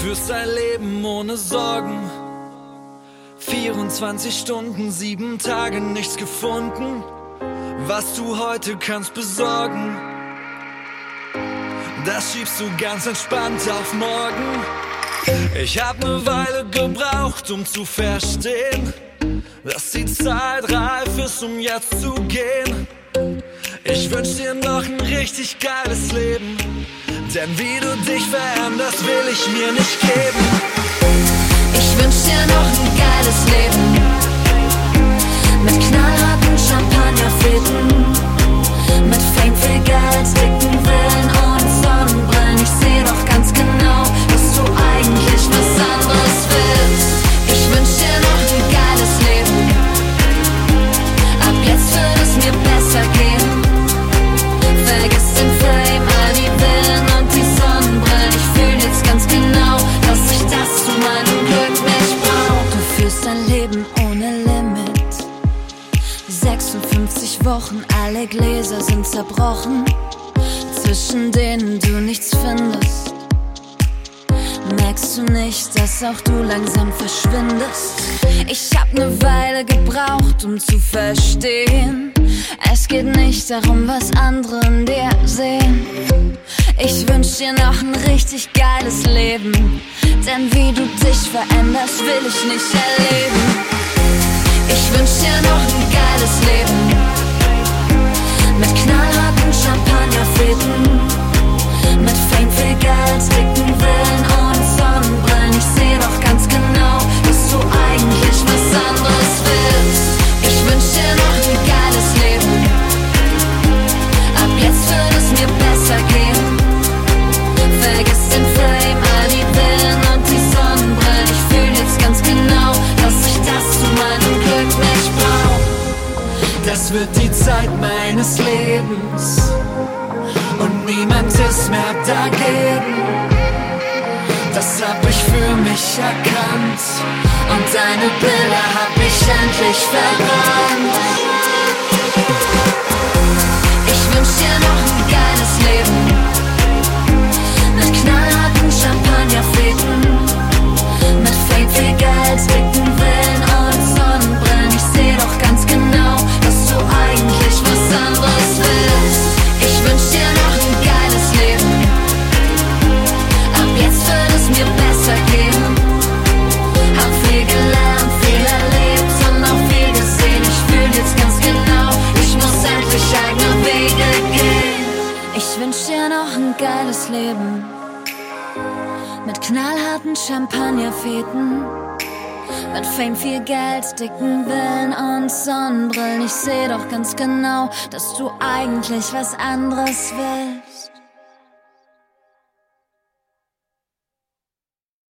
führst ein Leben ohne Sorgen. 24 Stunden, 7 Tage, nichts gefunden, was du heute kannst besorgen. Das schiebst du ganz entspannt auf morgen. Ich hab ne Weile gebraucht, um zu verstehen, dass die Zeit reif ist, um jetzt zu gehen. Ich wünsch dir noch ein richtig geiles Leben, denn wie du dich veränderst, will ich mir nicht geben. Ich wünsch dir noch ein geiles Leben, mit knallharten Champagnerfäden, mit Fame, viel Geld, dicken Villen und Sonnenbrillen. Ich seh doch ganz genau, dass du eigentlich was anderes willst. Ich wünsch dir noch ein geiles Leben, ab jetzt wird es mir besser gehen. Vergiss den Fame, all die Villen und die Sonnenbrillen. Ich fühl jetzt ganz genau, dass ich das zu meinem Glück nicht brauch. Du führst ein Leben ohne Limit, 56 Wochen, alle Gläser sind zerbrochen, zwischen denen du nichts findest. Merkst du nicht, dass auch du langsam verschwindest? Ich hab ne Weile gebraucht, um zu verstehen, es geht nicht darum, was andere in dir sehen. Ich wünsch dir noch ein richtig geiles Leben, denn wie du dich veränderst, will ich nicht erleben. Ich wünsch dir noch ein geiles Leben, mit knallharten Champagnerfäden, mit Fame, viel Geld, dicken Villen und Sonnenbrillen. Ich seh doch ganz genau, dass du eigentlich was anderes willst. Ich wünsch dir noch ein geiles Leben, ab jetzt wird es mir besser gehen. Vergiss den Fame, all die Villen und die Sonnenbrillen. Ich fühl jetzt ganz genau, dass ich das zu meinem Glück nicht brauch. Das wird die Zeit meines Lebens und niemand ist mehr dagegen. Das hab ich für mich erkannt und deine Bilder hab ich endlich verbrannt. Ich wünsch dir noch ein geiles Leben, mit knallharten Champagnerfäden, mit Fame, viel Geld, dicken Villen und Sonnenbrillen. Ich seh doch ganz genau, dass du eigentlich was anderes willst. Ich wünsch dir noch ein geiles Leben, ab jetzt wird es mir besser gehen. Hab viel gelernt, viel erlebt und auch viel gesehen. Ich fühl jetzt ganz genau, ich muss endlich eigene Wege gehen. Ich wünsch dir noch ein geiles Leben, mit knallharten Champagnerfäden, mit Fame, viel Geld, dicken Villen und Sonnenbrillen. Ich seh doch ganz genau, dass du eigentlich was anderes willst.